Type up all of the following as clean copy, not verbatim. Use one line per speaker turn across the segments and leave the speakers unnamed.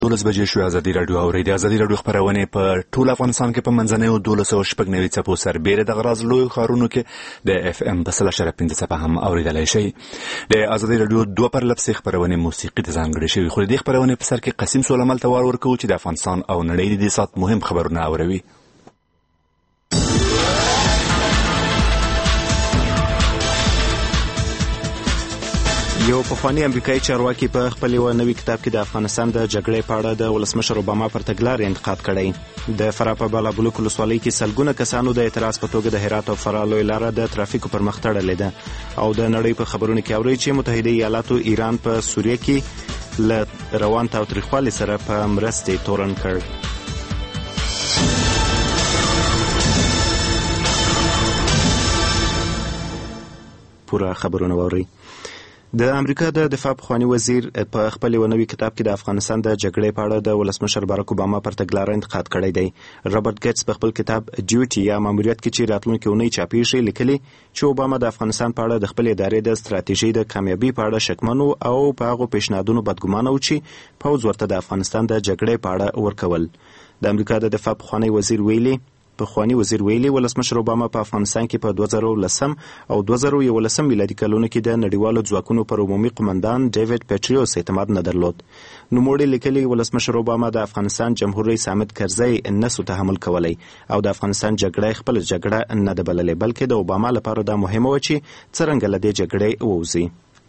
12 بجې شوې. ازادي راډیو اورئ. د ازادي راډیو خپرونې په ټول افغانستان کې په منځنیو 1296 څپو سربېره د غراض لویو ښارونو کې د FM په 100.5 څپه هم اورېدلی شئ. د ازادي راډیو 2 پرلپسې خپرونې موسیقي ته ځانګړې شوي، خو د دې خپرونې په سر کې قسیم سولمل ته وار ورکوو چې د افغانستان او نړۍ د دې ساعت مهم خبرونه اوروي.
یو پخوانی امریکایي چارواکي په خپل یو نوي کتاب کې د افغانستان د جګړې په اړه د ولسمشر اوباما پر تګلارې انتقاد کړی. د فراه په بالابلوک ولسوالۍ کې سلګونه کسانو د اعتراض په توګه د هرات او فراه لویه لاره د ترافیکو پر مخ تړلې ده او د نړۍ په خبرونو کې اوري چې متحده ایالاتو ایران په سوریه کې له روان تاوتریخوالي سره په مرستې تورن کړ. پوره خبرونه واورئ. د امریکا د دفاع پخوانی وزیر په خپل یو نوي کتاب کې د افغانستان د جګړې په اړه د ولسمشر باراک اوباما پر تګلارې انتقاد کړی دی. رابرټ ګیټس په خپل کتاب ډیوټي یا ماموریت کې چې راتلونکي اونۍ چاپېږي لیکلي چې اوباما د افغانستان په اړه د خپل ادارې د ستراتیژۍ د کامیابی په اړه شکمن او په هغو پیشنهادونو بدګمانه و چې پوځ ورته د افغانستان د جګړې په اړه ورکول. د امریکا د دفاع پخوانی وزیر ویلي ولسمشر اوباما په افغانستان کې په 2010 او 2011 میلادي کلونو کې د نړیوالو ځواکونو پر عمومي قومندان ډیوډ پیټریوس اعتماد نه درلود. نوموړي لیکلي ولسمشر اوباما د افغانستان جمهور رئیس حامد کرزی نسو تحمل کولی او د افغانستان جګړه خپل جګړه نه ده بللې، بلکې د اوباما لپاره دا مهمه و چې څرنګه له دې جګړې ووځي.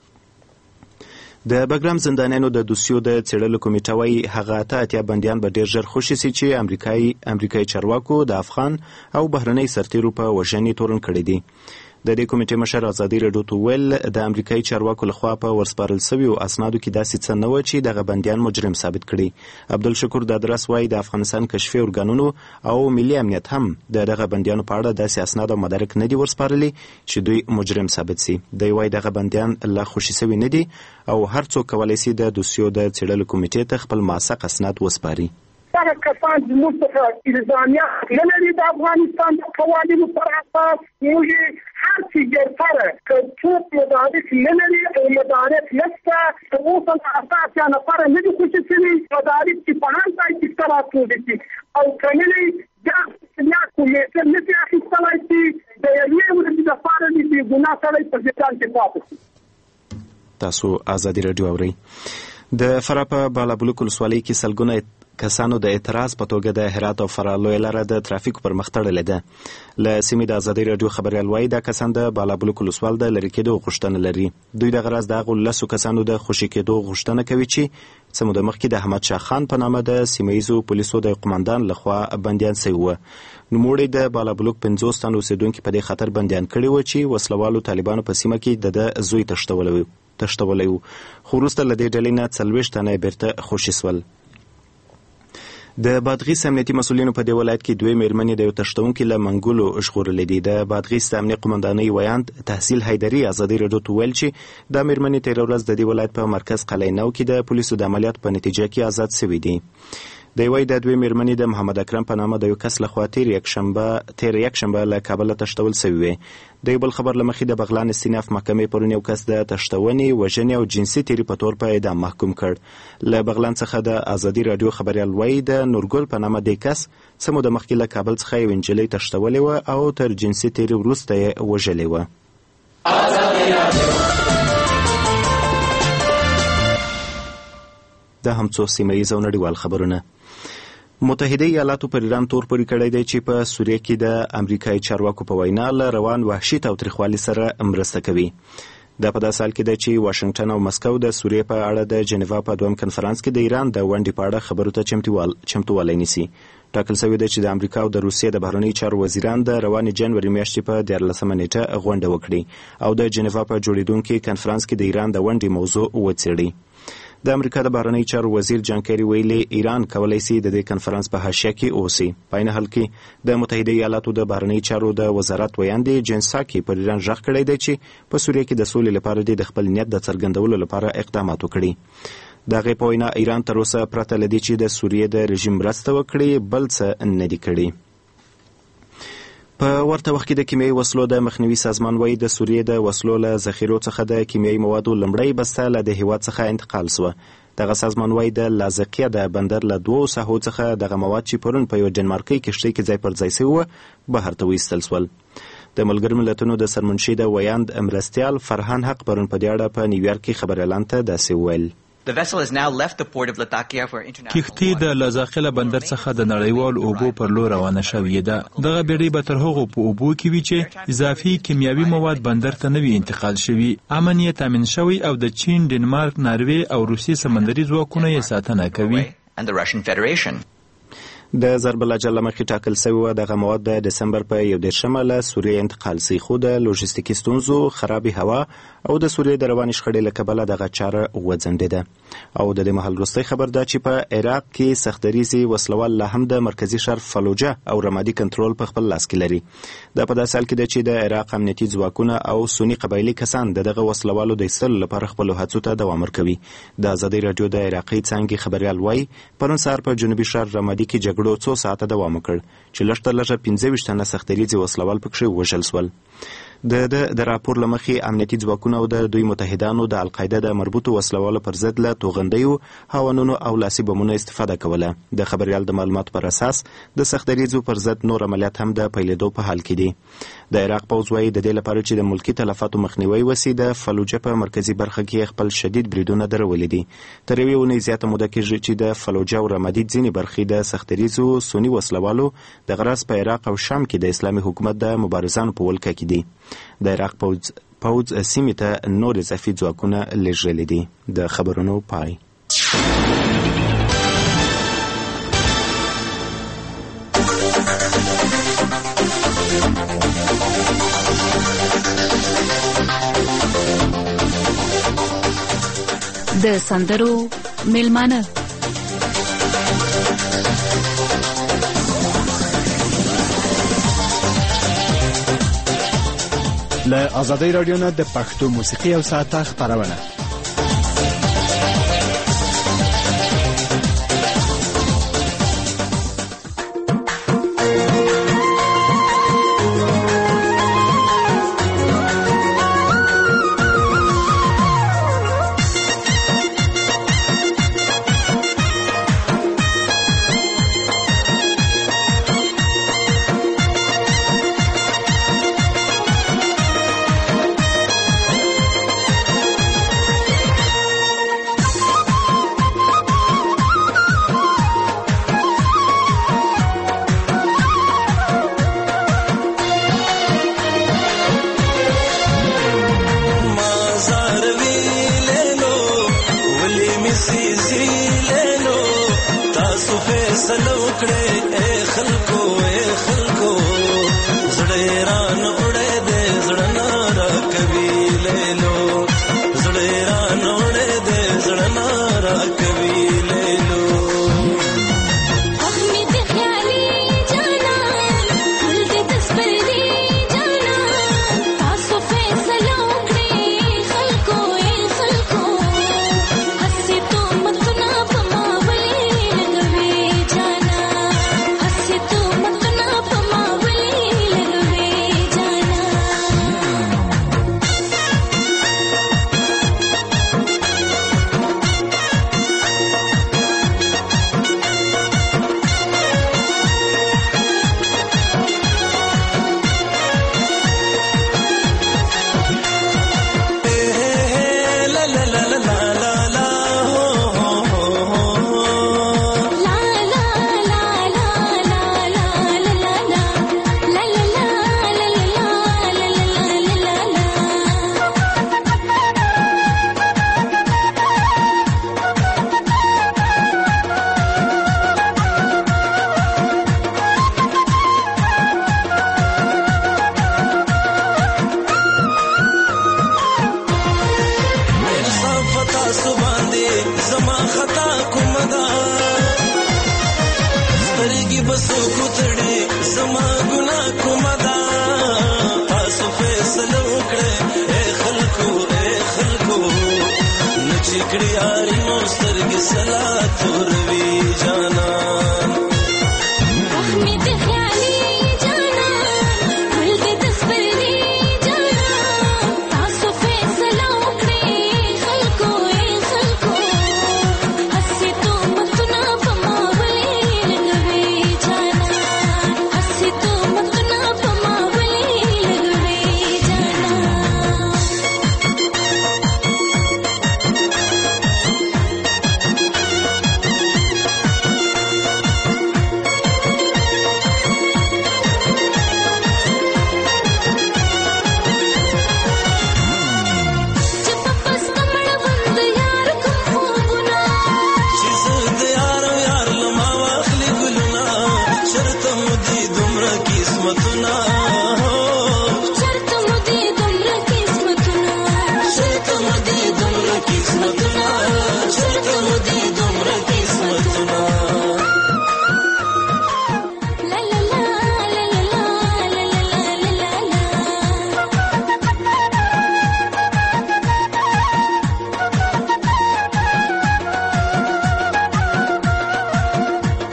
د بګرام زندانیانو د دوسیو د څېړلو کمیټه وايي هغه 80 بندیان به ډېر ژر خوشي سي چې امریکایي چارواکو د افغان او بهرنۍ سرتیرو په وژنې تورن کړي دي. د دې کمیټې مشر ازادي راډیو ته ویل د امریکایي چارواکو لخوا په ورسپارل شویو اسنادو کې داسې څه نه و چې دغه بندیان مجرم ثابت کړي. عبدالشکور دادرس وايي د افغانستان کشفي ارګانونو او ملي امنیت هم دغه بندیانو په اړه داسې اسناد او مدارک نه دي ورسپارلي چې دوی مجرم ثابت سي. دوی وايي دغه بندیان لا خوشي شوي نه دي او هر څوک کولی سي د دوسیو د څېړلو کمیټې ته خپل موثق اسناد وسپاري.
هغه کسان زموږ څخه الزامیات نه لري د افغانستان د قوانینو پر اساس موږ هر څه ګرفتاره که څوک مدارک نه لري او مدارک نشته اوس هم اساس یا نفر نه دي خوشي شوي مدارک چې په هر ځای کې سره راټول دي او کنلي دا یا کومېټه نه دي اخیستلی چې د یوې ورځې دپاره دې بېګناه سړی په زندان کې پاتې شي.
تاسو ازادي راډیو اورئ. د فراه په بالابلوک ولسوالۍ کې سلګونه کسانو د اعتراض په توګه د هرات او فراه لویه لاره د ترافیکو پر مخ تړلې ده. له سیمې د ازادي راډیو خبریال وایي دا کسان د بالابلوک ولسوال د لرې کېدو غوښتنه لري. دوی د غرض د هغو 10 کسانو د خوشي کېدو غوښتنه کوي چې څه موده مخکې د احمد شاه خان په نامه د سیمه ییزو پولیسو د قومندان لخوا بندیان سوي وو. نوموړي د بالابلوک 50 تن اوسېدونکي په دې خطر بندیان کړي وو چې وسلوالو طالبانو په سیمه کې د زوی تښتولی و، خو وروسته له دې ډلې نه 40 تنه بیرته خوشي سول. د بادغیس امنیتي مسؤلینو په دې ولایت کې 2 میرمنې د یو تښتونکي له منګولو ژغورلې دي. د بادغیس د امنیه قومندانۍ ویاند تحصیل حیدري ازادي راډیو ته ویل چې دا میرمنې تېره ورځ د دې ولایت په مرکز قلعه نو کې د پولیسو د عملیات په نتیجه کې آزاد شوي دي. دی وايي د 2 میرمنې د محمد اکرم په نامه د یو کس لخوا تیر یکشنبه له کابله تښتول شوي وي. د یو بل خبر له مخې د بغلان استیناف محکمې پرون یو کس د تښتونې، وژنې او جنسي تیري په تور په اعدام محکوم کړ. له بغلان څخه د ازادي راډیو خبریال وايي د نورګل په نامه د کس څه موده مخکې له کابل څخه یو نجلۍ تښتولې وه او تر جنسي تیري وروسته یې وژلې وه. دا هم څو سیمه ییز او نړیوال خبرونه. متحده ایالاتو پر ایران تور پورې کړی دی چې په سوریه کې د امریکایي چارواکو په وینا له روان وحشي تاوتریخوالي سره مرسته کوي. دا په داسې حال کې ده چې واشنګټن او مسکو د سوریې په اړه د جنیوا په 2م کنفرانس کې د ایران د ونډې په اړه خبرو ته چمتووالی نیسي. ټاکل شوی دی چې د امریکا او د روسیې د بهرنیو چارو وزیران د روانې جنوري میاشتې په 14 نیټه غونډه وکړي او د جنیوا په جوړیدونکي کنفرانس کې د ایران د ونډې موضوع وڅېړي. د امریکا د بهرنیو چارو وزیر جان کیری ویلي ایران کولی شي د دې کنفرانس په حاشیه کې اوسي. په عین حال کې د متحده ایالاتو د بهرنیو چارو د وزارت ویاندې جین ساکي پر ایران غږ کړی دی چې په سوریه کې د سولې لپاره د خپل نیت د څرګندولو لپاره اقدامات وکړي. د هغې په وینا ایران تر اوسه پرته له دې چې د سوریې د رژیم مرسته وکړي بل څه نه دي کړي. په ورته وخت کې د کیمیاوي وسلو د مخنیوي سازمان وايي د سوریې د وسلو له ذخیرو څخه د کیمیاوي موادو لومړۍ بسته له د هیواد څخه انتقال شوه. د دغه سازمان وايي د لاذقیه د بندر له 2 ساحو څخه دغه مواد چې پرون په یو ډنمارکي کښتۍ کې ځای پر ځای شوي وو بهر ته وایستل شول. د ملګرو ملتونو د سرمنشي د ویاند مرستیال فرهان حق پرون په دې اړه په نیویارک کې خبريالانو ته داسې وویل:
کښتۍ د لاذقیه بندر څخه د نړیوال اوبو پر لور روانه شوې ده. دغه بیړۍ به تر هغو په اوبو کې وي چې اضافي کیمیاوي مواد بندر ته نه وي انتقال شوي. امن یې تامین شوی او د چین، ډنمارک، ناروې او روسیې سمندري ځواکونه یې ساتنه کوي.
د ضرب الأجل له مخې ټاکل شوي وه دغه مواد د ډسمبر په 21 له سوریې انتقال شي، خو د لوژستیکي ستونزو، خرابې هوا او د سوریې د روانې شخړې له کبله دغه چاره وځنډېده. او د دې مهال وروستی خبر ده چې په عراق کې سختدریزې وسلوال لا هم د مرکزي ښار فلوجه او رمادي کنټرول په خپل لاس کې لري. دا په داسې حال کې ده چې د عراق امنیتي ځواکونه او سني قبایلي کسان دغه وسلوالو د ایستلو لپاره خپلو هڅو ته دوام ورکوي. د ازادۍ راډیو د عراقي څانګې خبریال وایي پرون سهار په جنوبي ښار رمادي کې جګړو 2 ساعته دوام وکړ چې لږ تر لږه 25 تنه سختدریزې وسلوال پکښې وژل شول. د راپور له مخې امنیتي ځواکونه او د دوی متحدانو د القاعده د مربوطو وسلوالو پر ضد له توغندیو، هاونونو او لاسي بمونو استفاده کوله. د خبریال د معلوماتو پر اساس د سختدریزو پر ضد نور عملیات هم د پیلېدو په حال کې دي. د عراق پوځ وايي د دې لپاره چې د ملکي تلفاتو مخنیوي وسي د فلوجه په مرکزي برخه کې خپل شدید بریدونه درولي دي. تر یوې اونۍ زیاته موده کېږي چې د فلوجه او رمادي ځینې برخې د سختدریزو سني وسلوالو د غرض په عراق او شام کې د اسلامي حکومت د مبارزانو په ولکه کې دي. د عراق پوځ سیمې ته نور اضافي ځواکونه لېږلي دي. د خبرونو پای.
د سندرو میلمانه
له آزادۍ راډیو نه د پښتو موسیقي او ساعته خپرونه.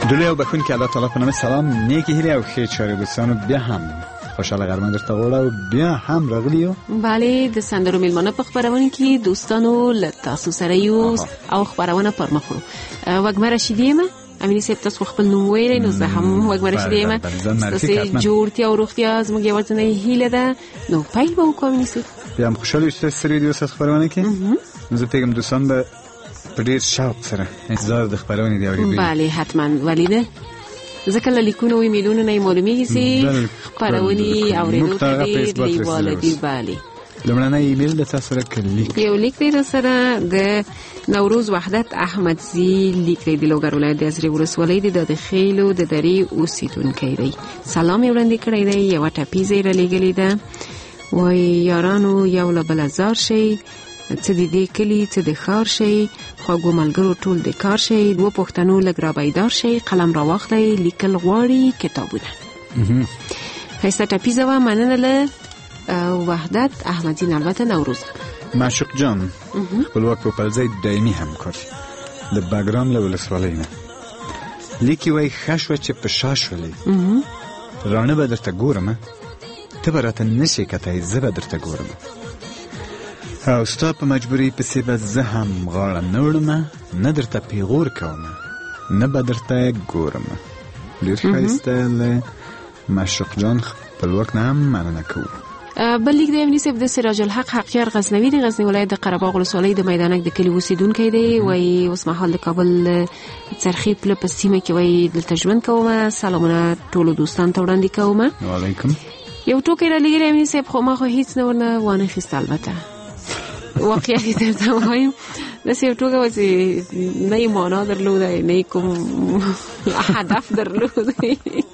دلوی او بخون که الله تعالی په نامه سلام نیکی هیله او ښې چارې دوستانو بیا هم خوشاله غرمه درته غواړو او بیا هم راغلیو.
بله د سندرو میلمانه په خپرونه کې دوستانو له تاسو سره یو او خپرونه پر مخ وړو. وګمه رشیدی یم امینی صاحب تاسو خپل نوم ویلی نو زه هم وګمه رشیدی یم. تاسو جوړتیا او روغتیا زموږ یوازینۍ هیله ده. نو پیل به وکړو امینی صاحب.
بیا هم خوشاله یو چې سره دی اوس خپرونه کې. زه پیغام دوستان به په ډیر شوق سره انتظار د خبرونه دی اوري.
بله حتما ولیده ځکه له لیکونو او ایمیلونو نه معلومیږي چې خبرونه اوریدو ته ډیر لیواله دي. بله
لمړنی ایمیل د تاسو سره کلیک
یو لیک دی سره د نوروز وحدت احمدزی لیک دی د لوګر ولایت د ازری ولسوالۍ د خیلو د درې اوسیدونکی دی. سلام یې وړاندې کړی دی. یو ټاپیزه یې رالیږلې ده. وایي یارانو یو له بله زار شئ، څه د دې کلي څه د ښار شئ، خواږو ملګرو ټول د کار شئ، دوه پښتنو لږ را بیدار شئ، قلم را واخلئ، لیکل غواړي کتابونه. ښایسته ټاپیزه وه. مننه له وحدت احمدزی. البته نوروز
معشوق جان خپلواک په پلځای دایمي همکار د باګرام له ولسوالۍ نه لیکي وایي ښه شوه چې په شا شولې راڼه به درته ګورم، ته به راته نشې کتای، زه به درته ګورم او ستا په مجبورۍ پسې به زه هم غاړه نه وړم، نه درته پیغور کوم نه به درته ګورم. ډېر ښایسته له معشوق جان خپلواک نه هم مننه کوو.
بل لیک د امنی صاحب د سراج الحق حقیار غزنوی د غزنی ولایت د قره باغ ولسوالۍ د میدانک د کلي اوسیدونکی دی. وایي اوس مهال د کابل څرخي پله په سیمه کې وایي دلته ژوند کومه. سلامونه ټولو دوستانو ته وړاندې کومه.
وعلیکم.
یو ټوکی را لیږلی امنی صاحب خو ما خو هیڅ نه ورنه وانه خیسته. البته واقعا کې درته وایم داسې یو ټوکه وه چې نه یې معنا درلوده نه یې کوم هدف درلوده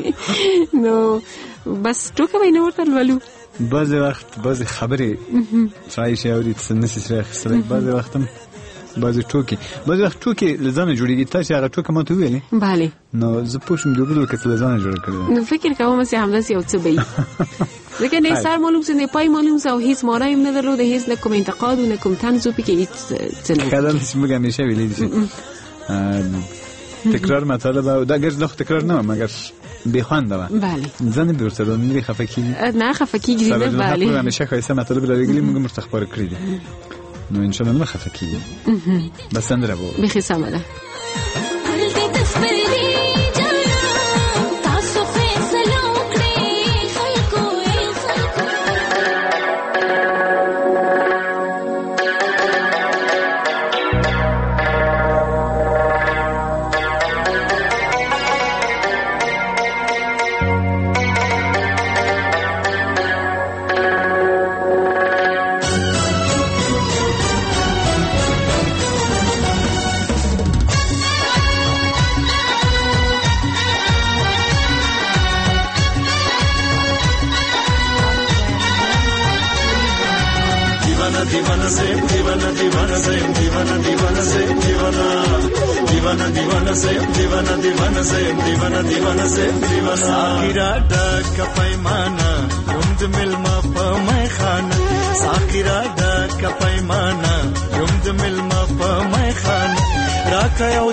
نو بس ټوکه به یې نه ورته لولو.
بعضې وخت بعضې خبرې سړی شي اوري څه نسي سړی اخیستلی. بعضې وخت هم بعضې ټوکې له ځانه جوړېږي. تاسې هغه ټوکه ما ته وویلې
بله
نو زه پوه شوم د بل کس له ځانه جوړه کړې.
نو فکر کوم چې همداسې یو څه به وي ځکه نه سر معلوم څه نه پای معلوم څه او هیڅ معنی هم نه درلوده، هیڅ نه کوم انتقاد و نه کوم طنز و پکې هیڅ څه نه.
ښه دلته چې موږ همیشه ویلي دي تکرار مطالب او دا ګرځ خو تکرار نه وه مګر بې خونده وه.
بله
زه نه ورته نه خفه کېږي
نه خفه کېږي نه. بله
همیشه ښایسته مطالب رالیږلي موږ هم ورته خپاره کړي دي نو انشاءالله نه خفه کېږي. بس سندره به
بیخي سمه ده.
साकिरा डक पैमाना युम्द मिलमा पमै खाना साकिरा डक पैमाना युम्द मिलमा पमै खाना राखयौ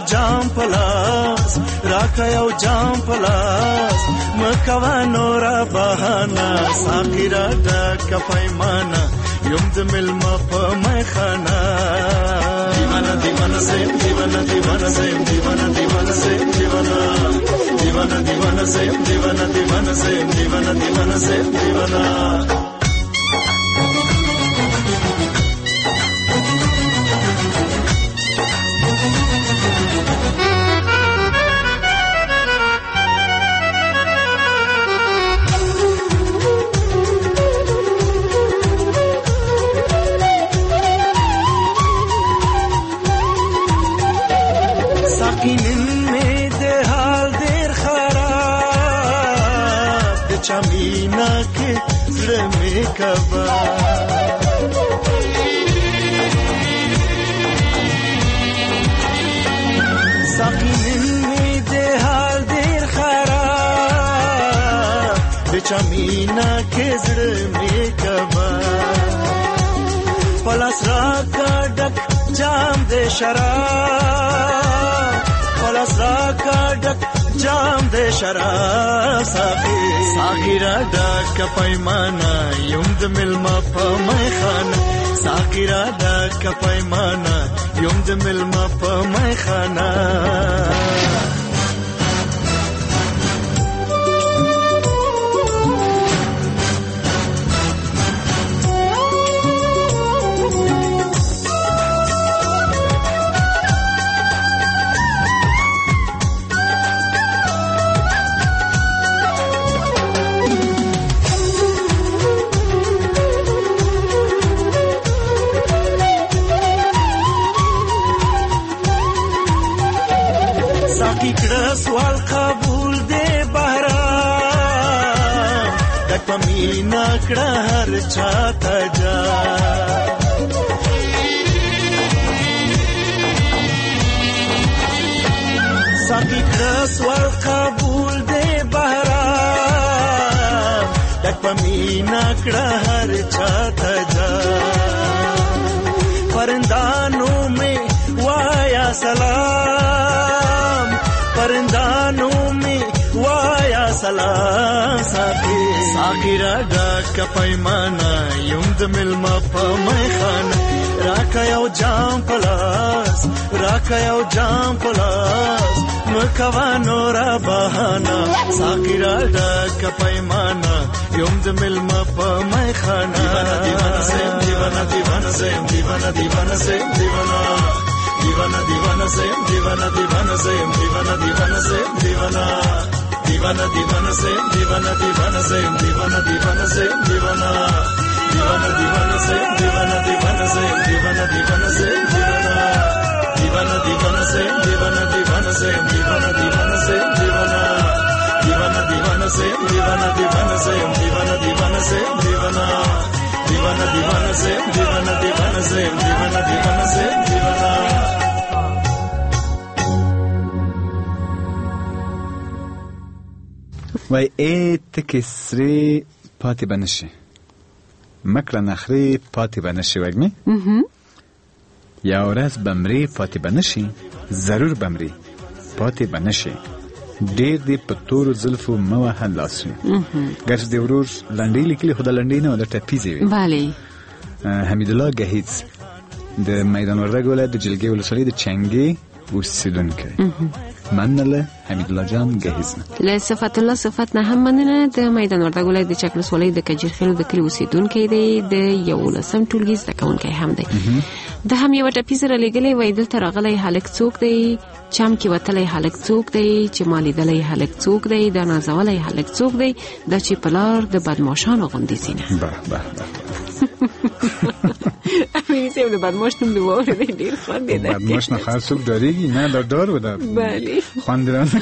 जाम पलास मकवा नोरा बहाना साकिरा डक पैमाना युम्द मिलमा पमै खाना दीवाना दीवाना से दीवाना दीवाना से दीवाना दीवाना से दीवाना दीवाना दीवाना से दीवाना दीवाना से दीवाना दीवाना से दीवाना चमीना के जड़ में कबा साकिन में दे हाल देर खराब चमीना के जड़ में कबा पलस राका डक जाम दे शराब पलस राका डक جام د شراب ساقي را ډک پیمانه یم د ملما په میخانه ساقي را ډک پیمانه یم د ملما په میخانه سوال قبول دے بهرام دک پمینا کړه هر چاته جا ساقي کړه سوال قبول دے بهرام دک پمینا کړه هر چاته جا پرندانو میں وایا سلام پرندانو می وایا سلام ساقي را ډک پیمانه یم د ملما په میخانه راکا یو جام پلاس راکا یو جام پلاس مکوا نورا بهانا ساقي را ډک پیمانه یم د ملما په میخانه دیوانه سیم دیوانه دیوانه سیم دیوانه دیوانه سیم دیوانه دیوانه دیوانه سیم دیوانه دیوانه سیم دیوانه دیوانه سیم دیوانه دیوانه دیوانه سیم دیوانه دیوانه سیم دیوانه دیوانه سیم دیوانه دیوانه دیوانه سیم دیوانه دیوانه سیم دیوانه دیوانه سیم دیوانه دیوانه دیوانه سیم دیوانه دیوانه سیم دیوانه دیوانه سیم دیوانه دیوانه دیوانه سیم دیوانه دیوانه سیم دیوانه دیوانه سیم دیوانه دیوانه دیوانه سیم دیوانه دیوانه سیم دیوانه دیوانه سیم دیوانه
وای ایت کسری پاتی بنشی مکر نخری پاتی بنشی وگمی یا ورځ بمری پاتی بنشی ضرور بمری پاتی بنشی ډیر دی په تور زلفو موه لاسو ګرځ دی ورور لنډی لیکلی خو د لنډی نه د ټپیزي وي
بله
حمید الله گهیز د میدان وردګ ولایت د جلګې ولسوالۍ د چنګي اوسیدونکی مننه حمید الله جان گهیز
له صفات الله صفات نه هم مننه د میدان وردګ ولایت د چک ولسوالۍ د کجیرخیلو د کلی اوسیدونکی دی د یو لسم ټولګي زده کوونکی هم دی د هم یو ټپیز را لګلې وای دلته راغلی هلک څوک دی چم کې وتلی هلک څوک دی چې مالیدلی هلک څوک دی د نازولی هلک څوک دی د چې پلار د بدمعشانو غوندې سینه امینی صاحب د بدمعش نوم دی واورېدی ډېر خوند دی
بدمعش نه خیر څوک ډارېږي نه دا ډار و ده
بله
خوند رانه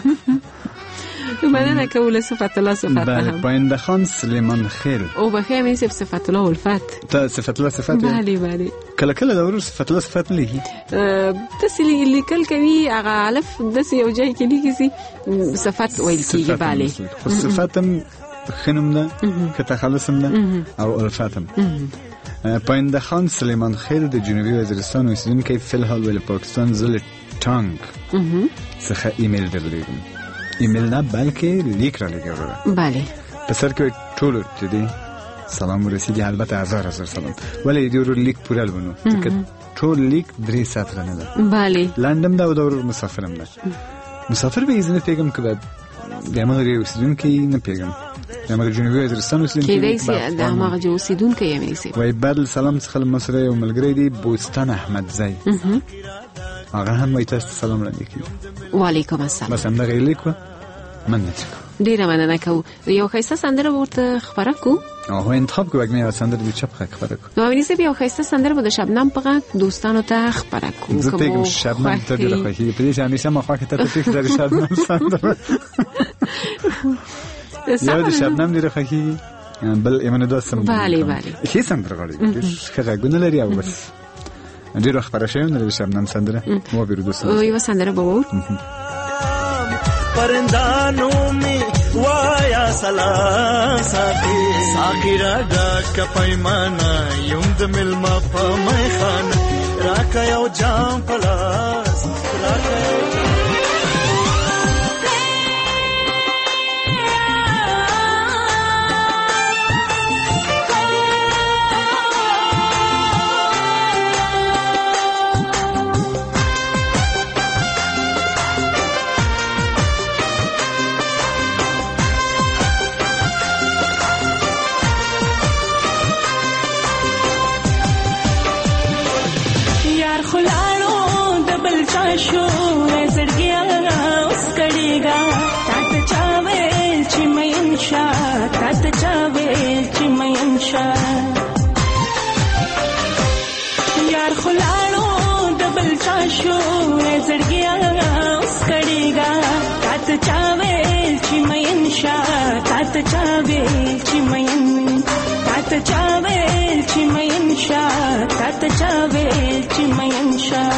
مننه کوله صفت الله صفت
بله پاینده خان سلیمان خیل
او بخیر امینی صاحب صفت الله الفت
تا صفت الله صفت
بله بله
کله کله د ورور صفت الله صفت نه لیکي
داسې لیکل کوي هغه الف داسې یو ځای کې لیکي صفت ویل کېږي بله
خو صفت هم ښه نوم ده که تخلص هم ده او الفت هم پاینده خان سلیمان خیل د جنوبي وزیرستان اوسیدونکی فی الحال ول پاکستان زل ټانګ څخه ایمیل درلېږم ایمیل نه بلکې لیک را لګوله
بله
په سر کې ټولو ته دی سلام ورسیږي البته هزار سلام ولې دی ورور لیک پوره لونو ځکه ټول لیک 3 ساعت نه ده
بله
لندن دا ورور مسافرم ده مسافر به اذن پیغام کړه د امریکا اوسیدونکی نه پیغام د امریکا جنوبي وزیرستان اوسیدونکی
کېدای شي د امریکا اوسیدونکی یې مېسي
وای بدل سلام څخه مسره یو ملګری دی بوستان احمد زئی هغه هم وای تاسو سلام وړاندې کړئ
وعلیکم السلام
بس هم دا لیکو مننه
ډیره مننه کوم یو ښایسته سندره ورته خبره کو
هو انتخاب کو وګمه سندره د چپ خبره کو
نو ونیسه بیا ښایسته سندره به د شبنم په غږ دوستانو ته خبره کو
زه پیغام شبنم ته د خوښي په دې همیشه ما خو ته ته د شبنم سندره یا د شبنم ډیره خوښي بل ایمن دوست سم
bale bale
هیڅ سندره غواړي ښه غږونه لري او بس ډیره خبره شوی نه د شبنم سندره مو بیرو دوست
یو سندره به وو
پرندانو می وایا سلام ساقي را ډک پیمانه یم د ملما په میخانه راکا یو جام پلاس راکا یو
ته چاویل چې مین تا ته چاویل چې مین شا تا ته چاویل چې مین شا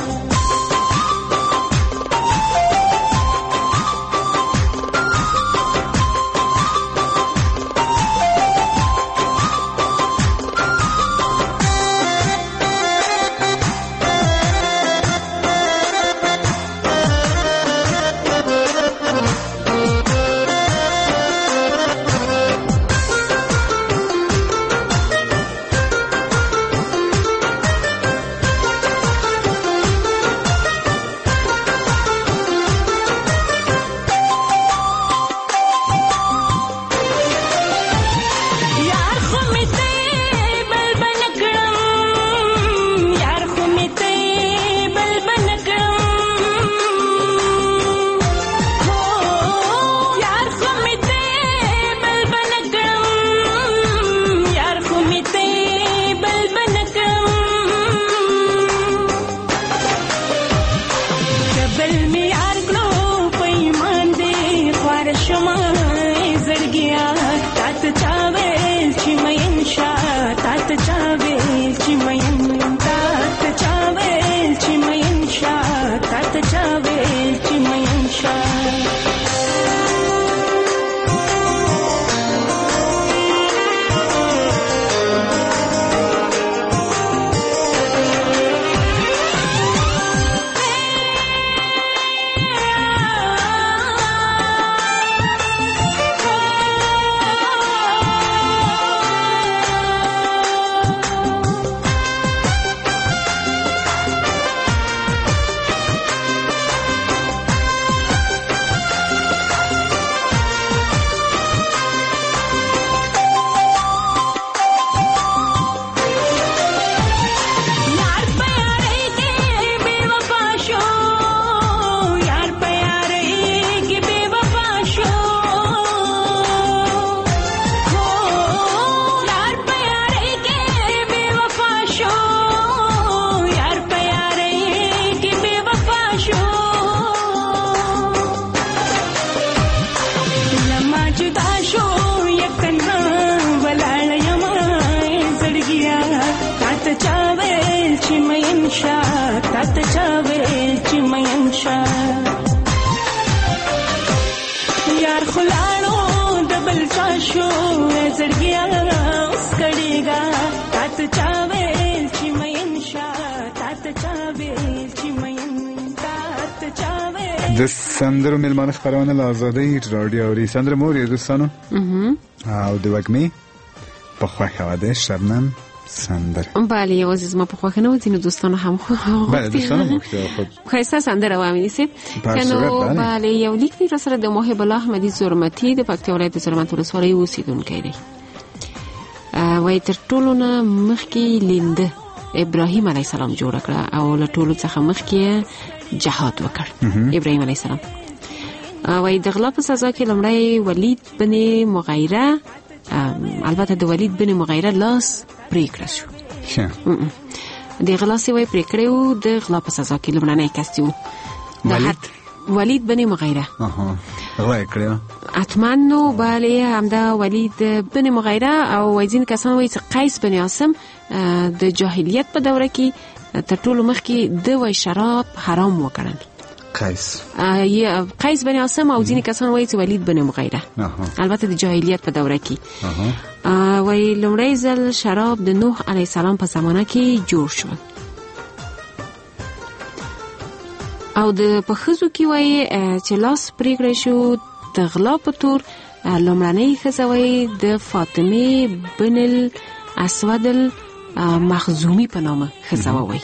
د سندرو ملمانه خبرونه له آزادۍ رادیو اوري. سندره موري دوستانو او د وګمي په خوښه واده شبنم سندره.
بله یوازې زما په خوښه نه و، ځینې دوستانو هم
بله دوستانو مخته خود
ښایسته سندره واوریدئ. کنو بله یو لیک دی راسره د محب الله احمدي زرمتي د پکتیا ولایت زرمت ولسوالۍ اوسیدونکی دی. وایي تر ټولو نه مخکې لینده ابراهیم علیه السلام جوړ کړه او له ټولو څخه مخکې جهاد وکړ ابراهیم علیه السلام. وایي د غلا په سزا کې لومړی ولید بن مغیره، البته د ولید بن مغیره لاس پرې کړی شو. د غلا سوی پرې کړی و، د غلا په سزا کې لومړنی کس و ولید بن مغیره.
غلا کړی
حتما نو بله همدا ولید بن مغیره. او وایي ځینې کسان وایي چې قیس بن عاصم د جاهلیت په دوره کې تر ټولو مخکې د وای شراب حرام وکړل. قیس بن عاصم او ځینې کسان وایي چې ولید بن مغیره، البته د جاهلیت په دوره کې. وایي لومړی ځل شراب د نوح علیه السلام په زمانه کې جوړ شو. او د په ښځو کې وایي چې لاس پرېکړی شو د غلا په تور. لومړنۍ ښځه وایي د فاطمه بن الاسود المخزومي په نامه ښځه وایي.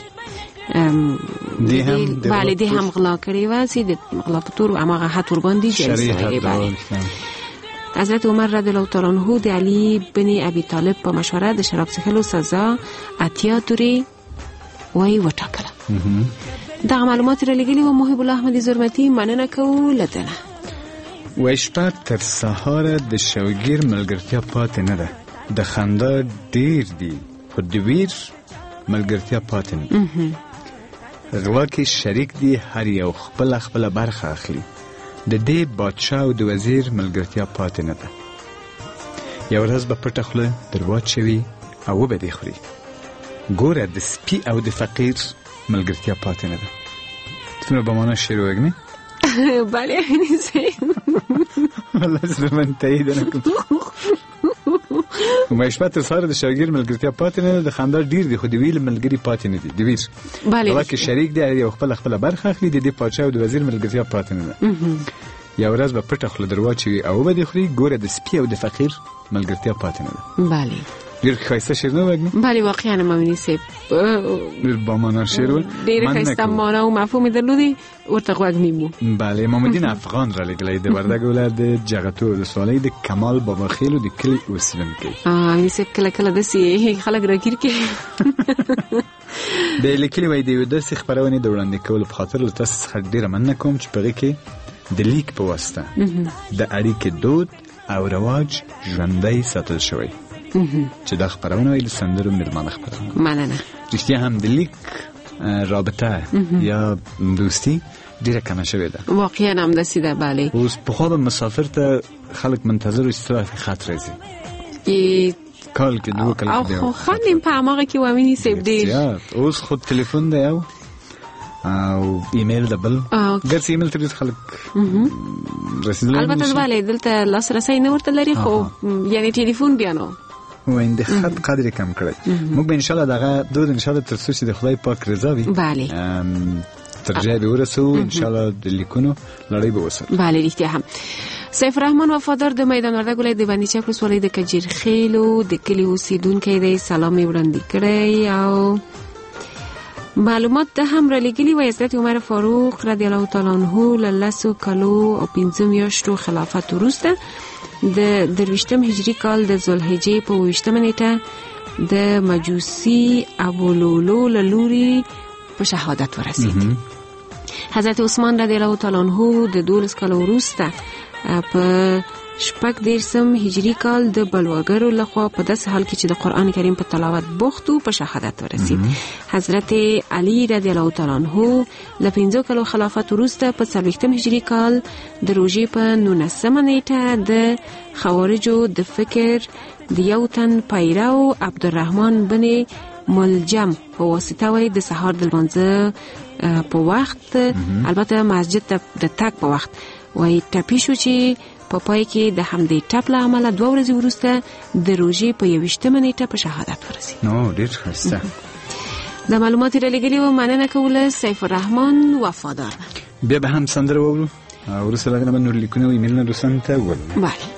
بله دې هم غلا کړې وه، چې د غلا په تور هماغه حد ورباندې جایز شوی. حضرت عمر رضی الله تعالی عنه د علي بن ابي طالب په مشوره د شراب څښلو سزا 80 تورې وایي وټاکله. دغه معلومات را لګلي و محب الله احمدي زرمتي. مننه کوو له ده نه.
وایي شپه تر سهاره د شوګیر ملګرتیا پاتې نه ده. د خندا ډیر دي خو د ویر ملګرتیا پاتې نه ده. غلا کې شریک دي، هر یو خپل برخه اخلي. د دې بادشاه او د وزیر ملګرتیا پاتې نه ده. یو ورځ به پټه خوله در واچوي او وبه دې خوري. ګوره د سپي او د فقیر ملګرتیا پاتې نه ده. څومره به معنا شعر ووایي؟
بله امینی صاحب
والله زه من تایید نه کوم. مشبت سره د شاګرد ملګرتیا پاتې نه ده، د خندا ډیر دي خو د ویل ملګری پاتې نه دي. د ویر
بله
کې شریک دی یو خپل برخه اخلي، د دې پاچا او د وزیر ملګرتیا پاتې نه ده. یو ورځ به پټه خوله در واچوي او به دې خوري. ګوره د سپي او د فقیر ملګرتیا پاتې نه ده.
بله
ډیر ښایسته شعر نه وایي؟
بله واقعا امینی صاحب
ډیر با معنا شعر و.
ډیر ښایسته معنا او مفهوم درلودي، ورته غوږ نیمو.
بله امام الدین افغان را لګلی د وردګ ولایت د جغتو ولسوالۍ د کمال بابا خیلو د کلي اوسیدونکی.
امینی صاحب کله کله داسې خلک راګیر کوي.
د لیکلي وایي د یوې داسې خپرونې د وړاندې کولو په خاطر له تاسو څخه ډېره مننه کوم چې په هغې کې د لیک په واسطه د اړیکې دود او رواج ژوندی ساتل شوی، چې دا خپرونه وایي د سندرو مېلمانه خپرونه.
مننه.
رښتیا هم د لیک رابطه یا دوستي ډیره کمه شوې ده.
واقعا هم داسې ده. بله
اوس پخوا به مسافر ته خلک منتظر و چې څه وخت خط راځي، کال کې دوه کال
او خو خواندیم په هماغه کې و امینی صاحب ډېر.
اوس خود تلیفون دی او ایمیل د بل ګرځي ایمیل ته خلک رسیدل.
البته بله دلته لاسرسی نه ورته لري، خو یعنی ټلیفون بیا نو
وین د خط قدر کم کړی. موږ به ان شاء الله دغه دود ان شاء الله تر څو چې د خدای پاک رضا وي
بله
تر ځای به ورسو ان شاء الله د لیکونو لړۍ به وسره.
بله رښتیا هم. سیف الرحمن وفادار د میدان وردګ ولایت د بندیچک ولسوالۍ د کجیر خیلو د کلي اوسیدونکی دی. سلام یې وړاندې کړی او معلومات د هم را لګلي و. حضرت عمر فاروق رضی الله تعالی عنه له 10 کالو او 15 میاشتو خلافت وروسته د 23 هجری کال د ذوالحجې په 28 نیټه د مجوسی ابولولو له لوري په شهادت ورسید. حضرت عثمان رضی الله تعالی عنه د 12 کالو وروسته په 14 هجری کال د بلواګرو لخوا په داسې حال کې چې د قرآن کریم په تلاوت بوخت و په شهادت ورسید. حضرت علی رضی الله تعالی عنه له 15 کالو خلافت وروسته په 40 هجری کال د روژې په 19 نیټه د خوارجو د فکر د یو تن پیرو عبدالرحمن بن ملجم په واسطه وای د سهار د لمانځه په وخت البته مسجد ته د تګ په وخت وای ټپي شو چې په پای کې د همدې ټپ له امله 2 ورځې وروسته د روژې په 21 نیټه په شهادت ورسید.
نو ډېر ښایسته.
د معلومات را لګلي و. مننه کوله سیف الرحمن وفادار.
بیا به هم سندره وورو او وروسته له هغه به نور لیکونه او ایمیلونه دوستانو ته ولرو.
بله